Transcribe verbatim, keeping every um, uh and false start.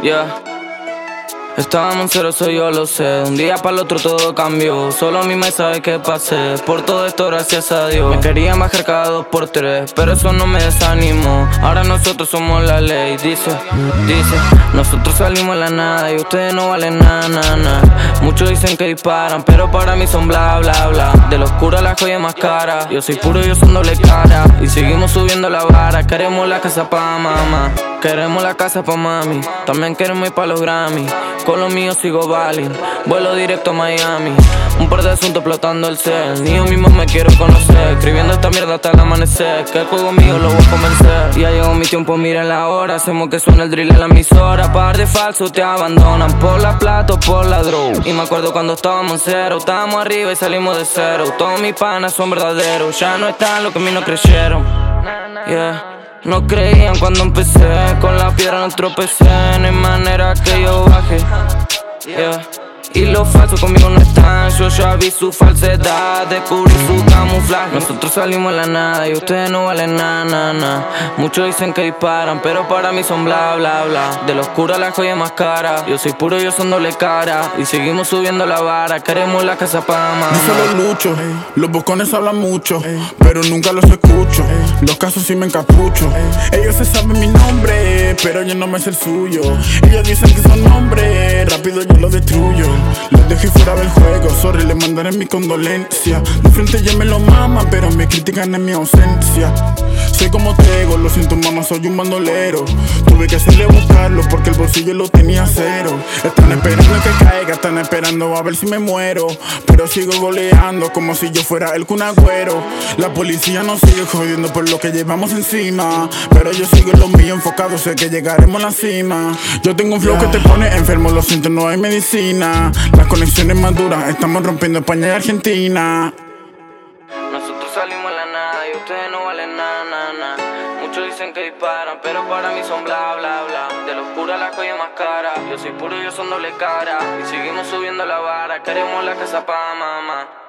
Yeah. Estábamos en cero, eso yo lo sé. De un día para el otro todo cambió. Solo mi madre sabe qué pasé. Por todo esto gracias a Dios. Me querían bajar cada dos por tres, pero eso no me desanimó. Ahora nosotros somos la ley. Dice, dice, nosotros salimos de la nada y ustedes no valen nada, nada, nada. Muchos dicen que disparan, pero para mí son bla, bla, bla. De lo oscuro la joya más cara. Yo soy puro, yo son doble cara. Y seguimos subiendo la vara. Queremos la casa pa' mamá, queremos la casa pa' mami. También queremos ir pa' los Grammy. Con lo mío sigo balling, vuelo directo a Miami. Un par de asuntos explotando el cel. Ni yo mismo me quiero conocer. Escribiendo esta mierda hasta el amanecer. Que el juego mío lo voy a convencer. Ya llegó mi tiempo, miren la hora. Hacemos que suene el drill en la emisora. Par de falsos te abandonan por la plata o por la droga. Y me acuerdo cuando estábamos en cero. Estábamos arriba y salimos de cero. Todos mis panas son verdaderos. Ya no están los que a mí no creyeron. Yeah. No creían cuando empecé, con la piedra no tropecé, no hay manera que yo baje, yeah. Y los falsos conmigo no están, yo ya vi su falsedad, descubrí su camuflaje. Nosotros salimos de la nada y ustedes no valen nada, nada, nada. Muchos dicen que disparan, pero para mí son bla, bla, bla. De lo oscuro la joya más cara, yo soy puro, yo son doble cara. Y seguimos subiendo la vara, queremos la casa pa' mamá. No solo lucho, los bocones hablan mucho, pero nunca los escucho. Los casos sí me encapucho. Ellos se saben mi nombre, pero yo no me sé el suyo. Ellos dicen que son hombres, rápido yo los destruyo. Los dejé fuera del juego, sorry, le mandaré mi condolencia. De frente ya me lo maman, pero me critican en mi ausencia. Soy como Tego, lo siento mamá, soy un bandolero. Tuve que hacerle buscarlo porque el bolsillo lo tenía cero. Están esperando que caiga, están esperando a ver si me muero. Pero sigo goleando como si yo fuera el Kun Agüero. La policía nos sigue jodiendo por lo que llevamos encima, pero yo sigo en lo mío enfocado, sé que llegaremos a la cima. Yo tengo un flow que te pone enfermo, lo siento, no hay medicina. Las conexiones más duras, estamos rompiendo España y Argentina. Nosotros salimos de la nada y ustedes no valen nada, nada, nada. Muchos dicen que disparan, pero para mí son bla, bla, bla. De lo oscuro la joya más cara, yo soy puro, yo son doble cara. Y seguimos subiendo la vara, queremos la casa pa' mamá.